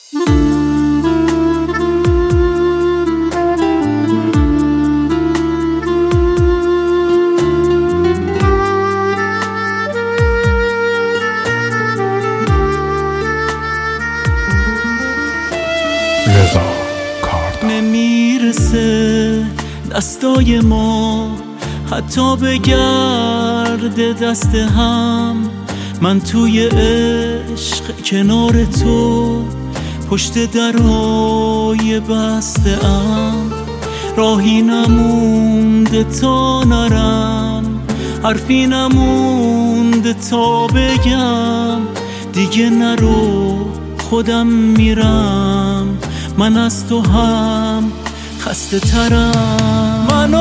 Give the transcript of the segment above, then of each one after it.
نمیرسه دستای ما حتی بگرده دست هم. من توی عشق کنار تو پشت درهای بسته ام. راهی نمونده تا نرم، حرفی نمونده تا بگم. دیگه نرو خودم میرم، من از تو هم خسته ترم. منو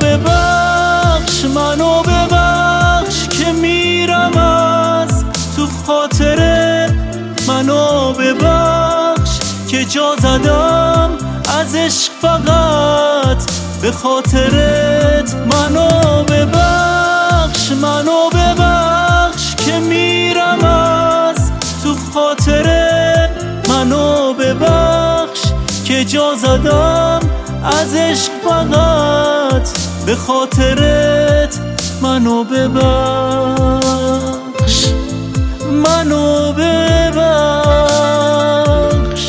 ببخش که میرم از تو خاطره. منو ببخش که جا زدم از عشق فقط به خاطرت. منو ببخش که میرم از تو خاطره. منو ببخش که جا زدم از عشق فقط به خاطرت. منو ببخش، منو ببخش.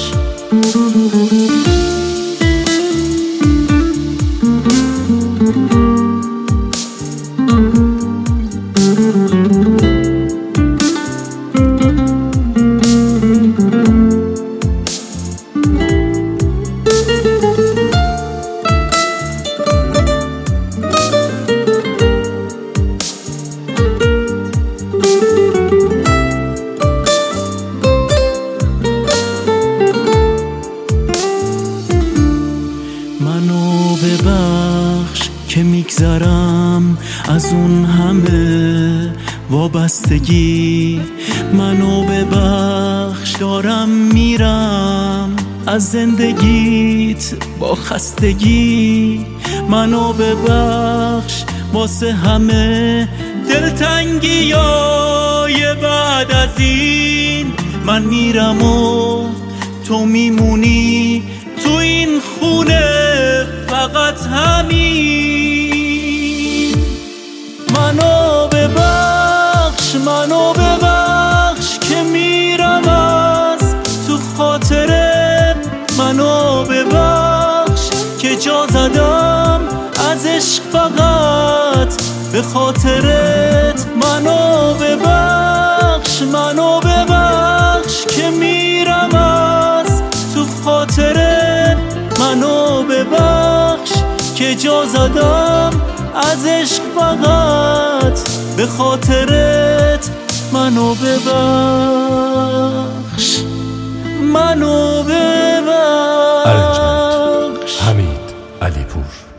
منو ببخش که میگذرم از اون همه وابستگی. منو ببخش دارم میرم از زندگیت با خستگی. منو ببخش واسه همه دلتنگیای بعد از این. من میرم و تو میمونی تو این خونه فقط همین. منو ببخش که میرم از تو خاطره. منو ببخش که جا زدم از عشق فقط به خاطرت. منو ببخش که میرم از تو خاطره. منو ببخش که جا زدم از عشق فقط به خاطرت. منو ببخش، منو ببخش. ارجمند حمید علیپور.